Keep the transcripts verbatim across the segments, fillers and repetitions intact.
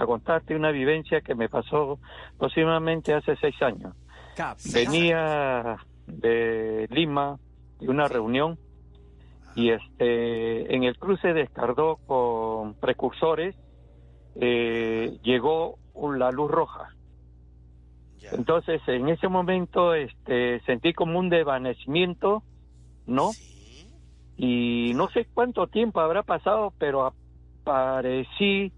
a contarte una vivencia que me pasó aproximadamente hace seis años. Cap, Venía de Lima, de una Sí. reunión, y este en el cruce de Escardó con Precursores eh, llegó la luz roja. Ya. Entonces, en ese momento este sentí como un desvanecimiento, ¿no? Sí. Y no sé cuánto tiempo habrá pasado, pero aparecí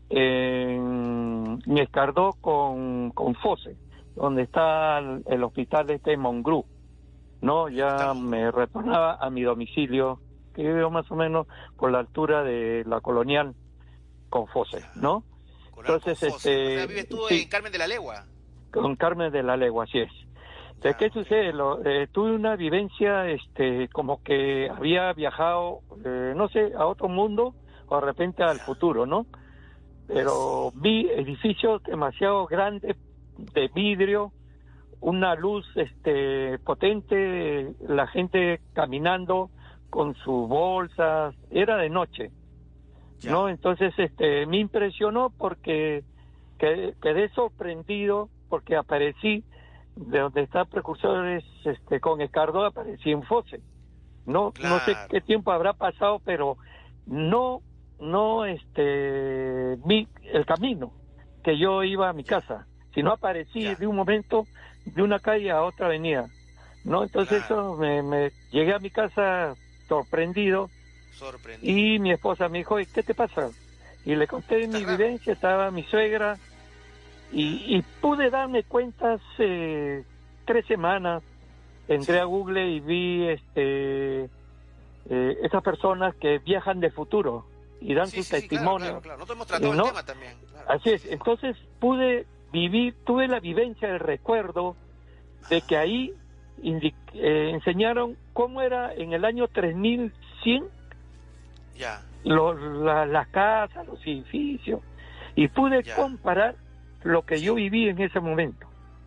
en, en Escardó con, con Fose, donde está el, el hospital este Mongrú, ¿no? Ya me retornaba a mi domicilio, que vivo más o menos por la altura de la Colonial con Fose, ¿no? Entonces, Entonces, este... este, O sea, vives tú sí, en Carmen de la Legua. con Carmen de la Legua, así es. ¿De Ya, qué ok. sucede? Lo, eh, tuve una vivencia, este, como que había viajado, eh, no sé, a otro mundo o de repente al Ya. futuro, ¿no? Pero vi edificios demasiado grandes de vidrio, una luz, este, potente, la gente caminando con sus bolsas, era de noche, Ya. ¿no? Entonces, este, me impresionó porque quedé, quedé sorprendido porque aparecí de donde está Precursores, este, con Escardó, aparecí en Fose. No, no sé Claro. qué tiempo habrá pasado, pero no, no, este, vi el camino que yo iba a mi Ya. casa, sino aparecí Ya. de un momento de una calle a otra avenida, ¿no? Entonces Claro. eso me, me llegué a mi casa sorprendido Sorprendido. y mi esposa me dijo, "¿Y ¿qué te pasa?" Y le conté Está mi raro. vivencia, estaba mi suegra, y, y pude darme cuenta hace tres semanas, entré Sí. a Google y vi este eh, esas personas que viajan de futuro y dan Sí, su sí, sí, claro, testimonio, claro, claro. Nosotros hemos tratado eh, el ¿no? tema también. Claro. Así Sí, es, sí, sí. entonces pude vivir, tuve la vivencia, el recuerdo de que ahí indi- eh, enseñaron cómo era en el año tres mil cien Ya. los, la- las casas, los edificios, y pude Ya. comparar lo que Sí. yo viví en ese momento.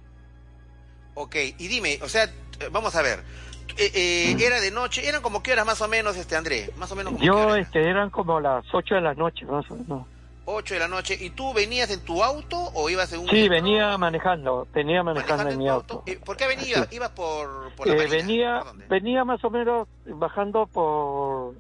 Ok, y dime, o sea, eh, vamos a ver. Eh, eh, era de noche, eran como qué horas más o menos, este André, más o menos como qué Yo, hora era. este, eran como las ocho de la noche, más o menos. ocho de la noche, ¿y tú venías en tu auto o ibas en un Sí, micro? venía manejando, venía manejando en en mi tu auto. auto. Eh, ¿Por qué Así venía? es. ¿Ibas por, por la Eh, Marina? venía, ¿Por dónde? venía más o menos bajando por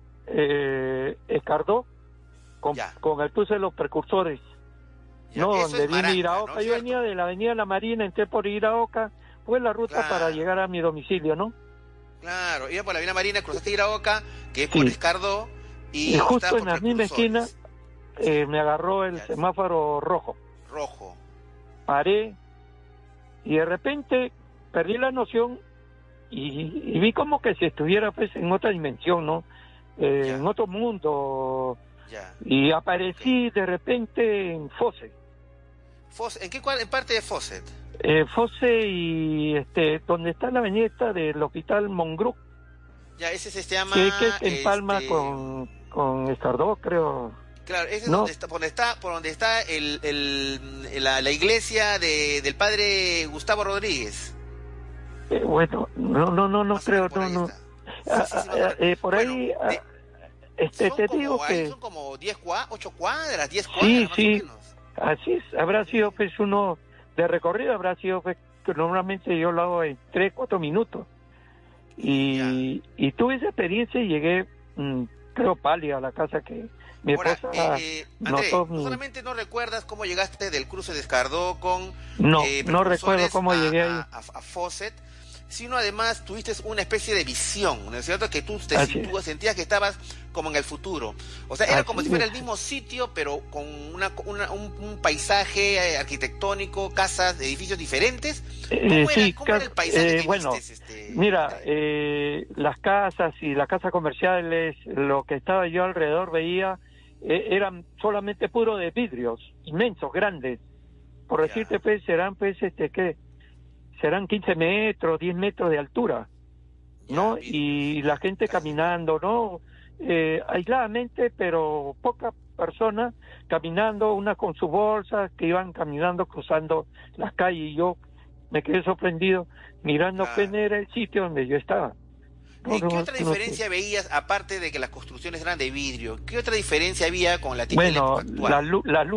eh, Escardó con, Ya. con el cruce de los Precursores. Ya, No, eso donde es viene Maranga, Iraoka. ¿no? Yo ¿Cierto? venía de la avenida La Marina, entré por Iraoka, fue la ruta Claro. para llegar a mi domicilio, ¿no? Claro, iba por la Vía Marina, cruzaste Iraoka, que es por Sí. Escardó, y, Y justo estaba en por la misma esquina Precursores. eh, me agarró el Ya. semáforo rojo. Rojo. Paré y de repente perdí la noción y, y vi como que si estuviera pues en otra dimensión, ¿no? Eh, Ya. en otro mundo, Ya. y aparecí de repente en Fose, Fos- ¿En qué cual, en parte de Fawcett? eh, Fose y este donde está la avenida esta del hospital Mongrú, Ya, ese se llama... que, que se empalma este, con, con Escardó, creo. Claro, ese es ¿no? donde está, por donde está, por donde está el, el, la, la iglesia de, del padre Gustavo Rodríguez. Eh, bueno, no, no, no, no Más o creo, menos por no, ahí no. está. Ah, Sí, sí, sí, más o ah, menos. eh, por Bueno, ahí, de- ah, este, son te como, digo ahí que son como diez cuadras, ocho cuadras, diez sí, cuadras, más sí, o menos. así es, habrá Sí. sido pues uno de recorrido, habrá sido pues que normalmente yo lo hago en tres, cuatro minutos. Y, y tuve esa experiencia y llegué, mm, creo, pálida a la casa que mi Ahora, esposa eh, eh, André, notó. no mi- solamente no recuerdas cómo llegaste del cruce de Escardó con No, eh, no recuerdo Precursores cómo a, llegué a, ahí. a, a Fawcett, sino además tuviste una especie de visión, ¿no es cierto? Que tú te Así sitúas, sentías que estabas como en el futuro. O sea, era Así como si fuera es. el mismo sitio, pero con una, una- un, un paisaje eh, arquitectónico, casas, edificios diferentes. ¿Cómo, Eh, era, sí, cómo era el ca- paisaje eh, que bueno, vistes? Este, mira, André? eh, las casas y las casas comerciales, lo que estaba yo alrededor veía, eh, eran solamente puro de vidrios, inmensos, grandes. Por Ya. decirte, pues, serán, pues, este, ¿qué? Serán quince metros, diez metros de altura, ¿no? Ya, Y vidrios, la ya, gente grandes. caminando, ¿no? Eh, aisladamente, pero pocas personas caminando, unas con sus bolsas, que iban caminando, cruzando las calles, y yo me quedé sorprendido mirando Claro. quién era el sitio donde yo estaba. No, ¿Y qué no, otra no sé. diferencia veías, aparte de que las construcciones eran de vidrio? ¿Qué otra diferencia había con la tienda de la Bueno, época actual? la, lu- la luz,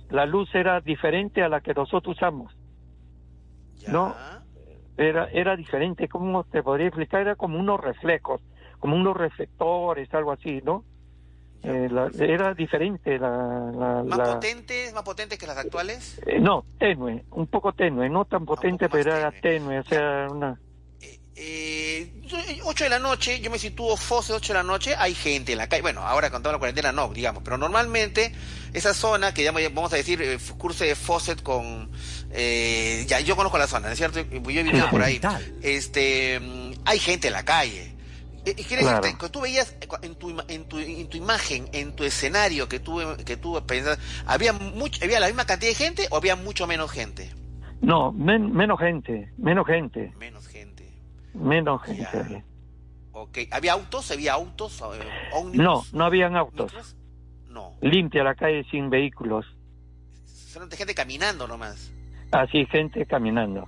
la luz era diferente a la que nosotros usamos, Ya. ¿no? Era, era diferente, ¿cómo te podría explicar? Era como unos reflejos, como unos reflectores, algo así, ¿no? Ya, Eh, la- era diferente la... la, ¿Más la- potentes, más potentes que las actuales? eh, no, tenue, un poco tenue, no tan potente, poco más pero era tenue. tenue, o sea, una... Eh, eh, yo- ocho de la noche, yo me sitúo Fose, ocho de la noche, hay gente en la calle. Bueno, ahora con toda la cuarentena no, digamos, pero normalmente esa zona que llamo- vamos a decir, eh, curso de Fawcett con... eh, ya, yo conozco la zona, ¿no es cierto? Yo he vivido Sí, por sí. ahí. Este, mm, hay gente en la calle. Eh, eh, Quiere Claro. decirte que tú veías eh, en tu, ima- en tu en tu imagen, en tu escenario que tú que tú pensas, había mucho, había la misma cantidad de gente o había mucho menos gente. No, men- menos gente, menos gente, Menos gente. menos Ya. gente. Okay. ¿Había autos? ¿Había autos? eh, No, ómnibus? no habían autos. ¿Micros? No. Limpia la calle sin vehículos. Solamente gente caminando nomás. Así, gente caminando.